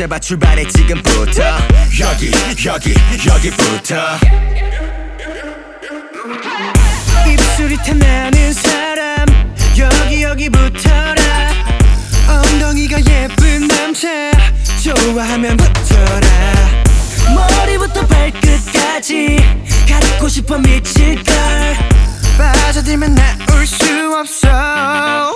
잡아 출발해 지금부터 여기부터 입술이 탐나는 사람 여기부터라 엉덩이가 예쁜 남자 좋아하면 붙어라 머리부터 발끝까지 갖고 싶어 미칠걸 빠져들면 나올 수 없어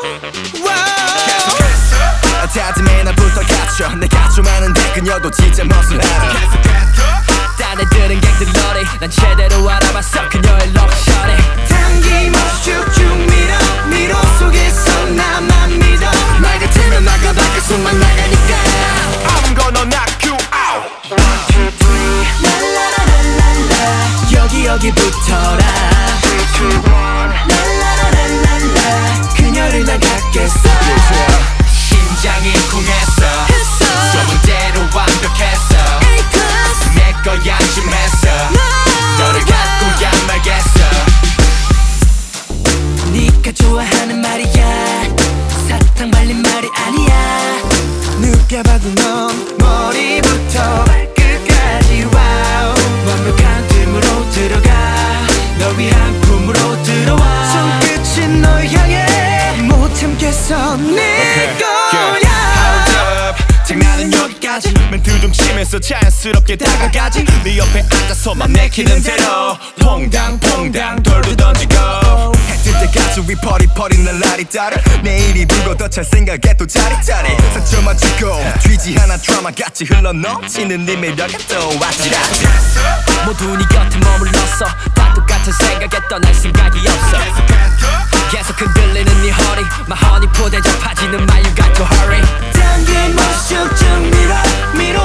다짐해 나부터 갖춰 내가 좀 아는데 그녀도 진짜 멋을 알아 딴 애들은 갱들러리 난 제대로 알아봤어 그녀의 럭셔리 당김없이 쭉쭉 밀어 속에서 나만 믿어 말 같으면 나가다 계속만 나가니까 I'm gonna knock you out 1, 2, 3 랄라라랄랄라 여기부터라 3, 2, 1 랄라라랄랄라 그녀를 난 갖겠어 심장이 쿵했어 좁은 대로 완벽했어 내 거야 좀 했어 너를 갖고야 말겠어 네가 좋아하는 말이야 사탕 발린 말이 아니야 누가 봐도 넌 머리부터 발끝까지 와우 완벽한 틈으로 들어가 너 위한 품으로 들어와 손끝은 널 향해 못 참겠어 내 거야 장난은 여기까지 멘트 좀 치면서 자연스럽게 다가가지 네 옆에 앉아서 맘 내키는 대로 퐁당퐁당 돌도 던지고 해 뜰 때까지 위 퍼리퍼리 날 날이 따라 내일이 불고 더 찰 생각에 또 자리자리 상처만 주고 뒤지 하나 드라마같이 흘러넘치는 네 매력에 또 아찔하지 모두 네 곁에 머물렀어 다 똑같은 생각에 떠날 생각이 없어 계속 흔들리는 네 허리 My honey 포대접 파지는 My you got to hurry 당김없이 쭉쭉 밀어